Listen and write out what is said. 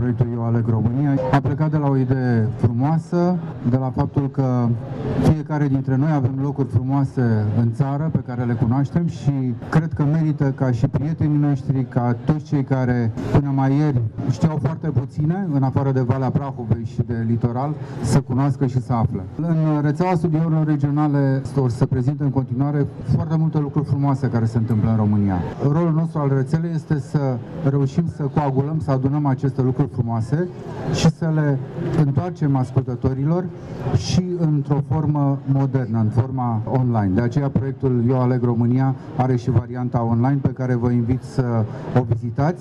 proiectul Eu Aleg România a plecat de la o idee frumoasă, de la faptul că fiecare dintre noi avem locuri frumoase în țară pe care le cunoaștem și cred că merită ca și prietenii noștri, ca toți cei care până mai ieri știau foarte puține, în afară de Valea Prahovei și de litoral, să cunoască și să afle. În rețeaua studiourilor regionale o să prezinte în continuare foarte multe lucruri frumoase care se întâmplă în România. Rolul nostru al rețelei este să reușim să coagulăm, să adunăm aceste lucruri frumoase și să le întoarcem ascultătorilor și într-o formă modernă, în forma online. De aceea proiectul Eu Aleg România are și varianta online pe care vă invit să o vizitați.